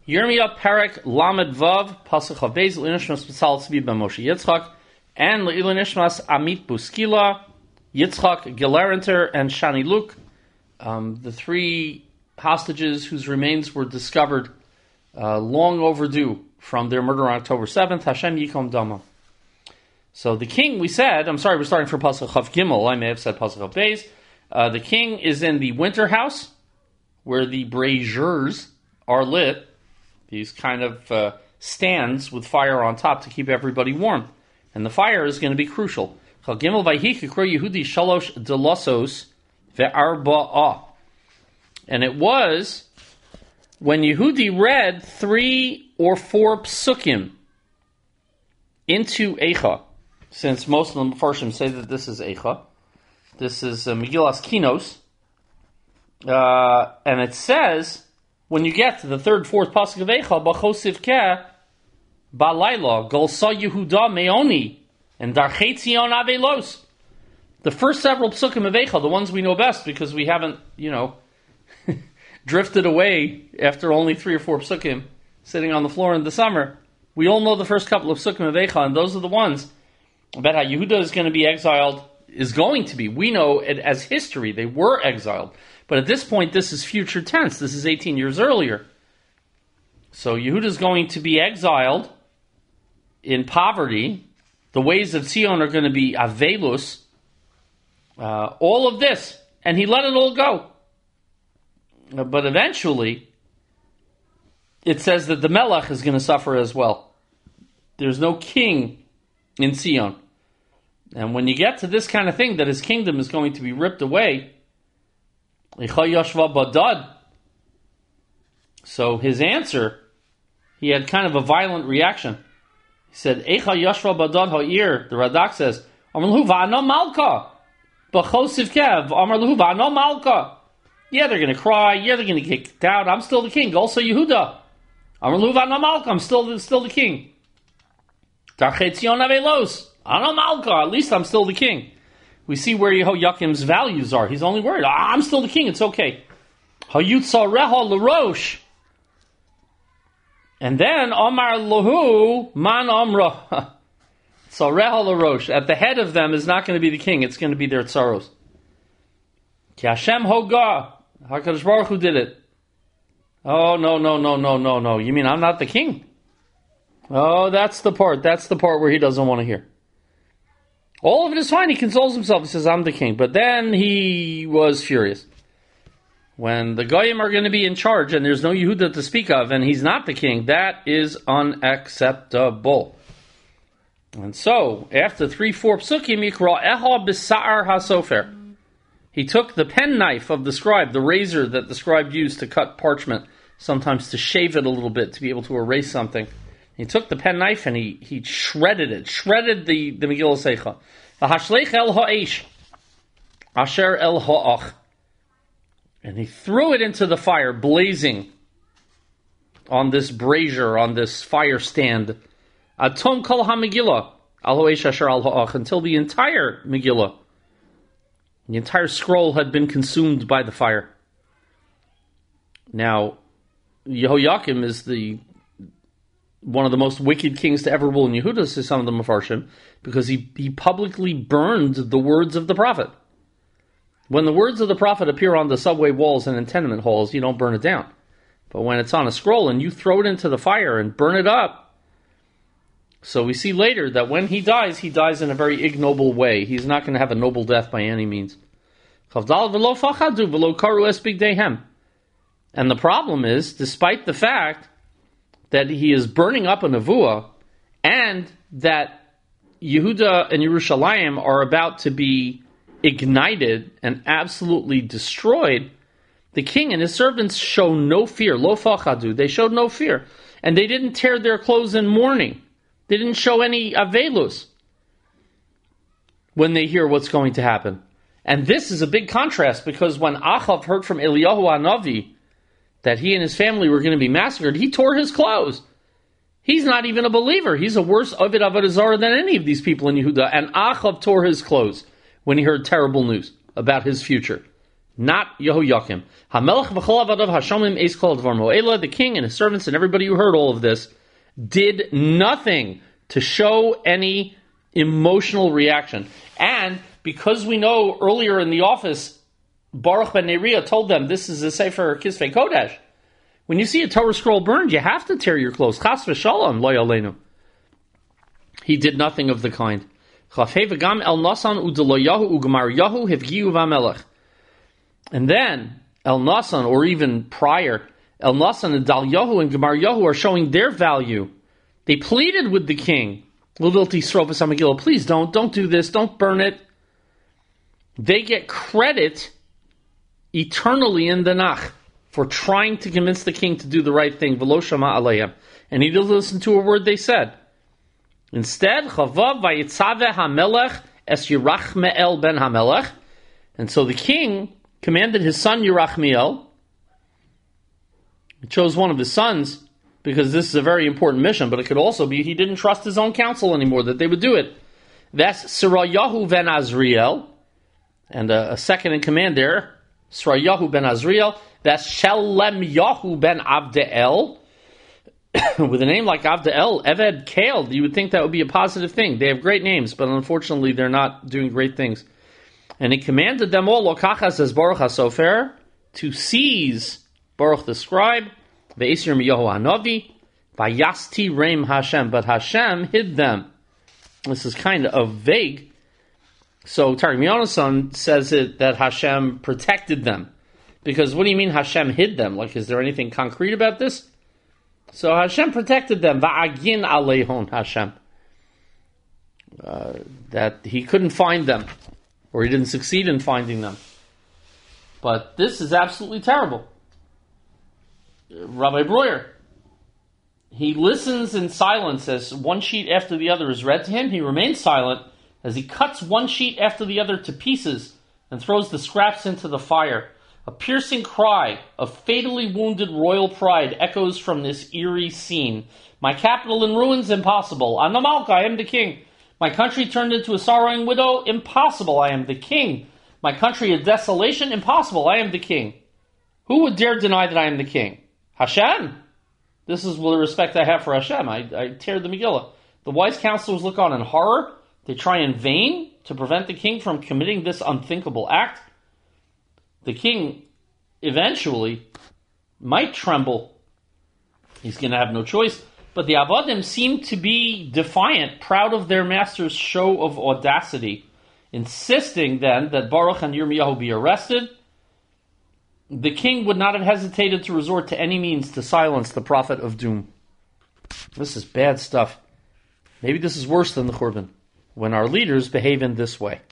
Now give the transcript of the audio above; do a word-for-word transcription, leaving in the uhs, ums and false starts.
Yirmiyah Perek Lamed Vav Pasuk Chavbeis L'Nishmas B'Tzal Tzvi Ben Moshe Yitzchak and L'Nishmas Amit Buskila, Yitzchak Gelerinter, and Shani Luke, um, the three hostages whose remains were discovered uh, long overdue from their murder on October seventh. Hashem Yikom Dama. So the king, we said, I'm sorry, we're starting from Pasuk Chav Gimel. I may have said Pasuk Chavbeis. Uh, the king is in the winter house where the braziers are lit. These kind of uh, stands with fire on top to keep everybody warm. And the fire is going to be crucial. And it was when Yehudi read three or four psukim into Eicha, since most of the Mepharshim say that this is Eicha. This is uh, Megillas Kinos. Uh, and it says, when you get to the third, fourth pasuk of Eicha, B'chosiv Keh Ba'layla Golsa Yehuda Meoni and Darchetzion Avelos. The first several psukim of Eicha, the ones we know best because we haven't, you know, drifted away after only three or four psukim sitting on the floor in the summer. We all know the first couple of psukim of Eicha, and those are the ones about how Yehuda is going to be exiled, is going to be. We know it as history. They were exiled. But at this point, this is future tense. This is eighteen years earlier. So Yehuda is going to be exiled in poverty. The ways of Zion are going to be avelus. Uh, all of this. And he let it all go. Uh, but eventually, it says that the Melech is going to suffer as well. There's no king in Zion. And when you get to this kind of thing, that his kingdom is going to be ripped away, so his answer, he had kind of a violent reaction. He said, Eicha Yashva Badad Ha'ir, the Radak says, Amar Lahu Va'ano Malka, B'chosiv Kev, Amar Lahu Va'ano Malka. Yeah, they're going to cry, yeah, they're going to get kicked out, I'm still the king, also Yehuda. Amar Lahu Va'ano Malka, I'm still, still the king. Darchetzion Avelos, Ano Malka, at least I'm still the king. We see where Yehoiakim's values are. He's only worried, ah, I'm still the king, it's okay. Hayutzareha l'rosh. And then, Omar lahu man amra. Tzareha l'rosh. At the head of them is not going to be the king, it's going to be their tzaros. Ki Hashem hoga. HaKadosh Baruch Hu did it. Oh, no, no, no, no, no, no. You mean I'm not the king? Oh, that's the part. That's the part where he doesn't want to hear. All of it is fine. He consoles himself. He says, I'm the king. But then he was furious. When the Goyim are going to be in charge and there's no Yehuda to speak of and he's not the king, that is unacceptable. And so, after three, four psukim, Yikra Eha B'Sa'ar HaSofer. He took the penknife of the scribe, the razor that the scribe used to cut parchment, sometimes to shave it a little bit to be able to erase something. He took the penknife and he, he shredded it, shredded the, the Megillah Seicha. V'hashleich el ha'esh, asher el ha'ach. And he threw it into the fire, blazing on this brazier, on this fire stand. Atom kol ha-Megillah, al ha'esh asher el ha'ach, until the entire Megillah, the entire scroll had been consumed by the fire. Now, Yehoiakim is the one of the most wicked kings to ever rule in Yehuda, says some of the Mepharshim, because he, he publicly burned the words of the prophet. When the words of the prophet appear on the subway walls and in tenement halls, you don't burn it down. But when it's on a scroll and you throw it into the fire and burn it up, so we see later that when he dies, he dies in a very ignoble way. He's not going to have a noble death by any means. And the problem is, despite the fact that he is burning up a nevuah, and that Yehuda and Yerushalayim are about to be ignited and absolutely destroyed, the king and his servants show no fear. Lo fachadu. They showed no fear. And they didn't tear their clothes in mourning. They didn't show any avelus when they hear what's going to happen. And this is a big contrast, because when Achav heard from Eliyahu HaNavi that he and his family were going to be massacred, he tore his clothes. He's not even a believer. He's a worse Ovid Avodah Zarah than any of these people in Yehuda. And Achav tore his clothes when he heard terrible news about his future. not Yehoiakim. HaMelech v'chol avadav hashamim eis kol advar mo'ela. The king and his servants and everybody who heard all of this did nothing to show any emotional reaction. And because we know earlier in the office, Baruch ben Neriah told them, this is a Sefer Kisvei Kodesh. When you see a Torah scroll burned, you have to tear your clothes. Chas v'shalom lo yaleinu. He did nothing of the kind. And then El Nasan, or even prior, El Nasan and Dalyahu and Gemaryahu are showing their value. They pleaded with the king, please don't, don't do this, don't burn it. They get credit eternally in the Nach for trying to convince the king to do the right thing. V'lo shama alayim. And he didn't listen to a word they said. Instead, Chavav vayitzaveh hamelech es Yerachmeel ben hamelech. And so the king commanded his son Yerachmeel. He chose one of his sons because this is a very important mission, but it could also be he didn't trust his own counsel anymore, that they would do it. That's Serayahu ben Azriel, and a, a second in command there, Serayahu ben Azriel. That's Shelemyahu ben Avdeel. With a name like Avdeel, Eved Kael, you would think that would be a positive thing. They have great names, but unfortunately they're not doing great things. And he commanded them all, Lokachas as Baruch HaSofer, to seize Baruch the scribe, Ve'esir Miyahu Hanavi, Vayasti Reim Hashem, but Hashem hid them. This is kind of vague. So Targum Yonasan says it that Hashem protected them. Because what do you mean Hashem hid them? Like, is there anything concrete about this? So Hashem protected them. Va'agin aleihon Hashem. Uh, that he couldn't find them. Or he didn't succeed in finding them. But this is absolutely terrible. Rabbi Breuer, he listens in silence as one sheet after the other is read to him. He remains silent as he cuts one sheet after the other to pieces and throws the scraps into the fire. A piercing cry of fatally wounded royal pride echoes from this eerie scene. My capital in ruins, impossible. I'm the Malka, I am the king. My country turned into a sorrowing widow, impossible, I am the king. My country a desolation, impossible, I am the king. Who would dare deny that I am the king? Hashem. This is the respect I have for Hashem. I, I tear the Megillah. The wise counselors look on in horror. They try in vain to prevent the king from committing this unthinkable act. The king eventually might tremble. He's going to have no choice. But the Avadim seem to be defiant, proud of their master's show of audacity, insisting then that Baruch and Yirmiyahu be arrested. The king would not have hesitated to resort to any means to silence the prophet of doom. This is bad stuff. Maybe this is worse than the Churban, when our leaders behave in this way.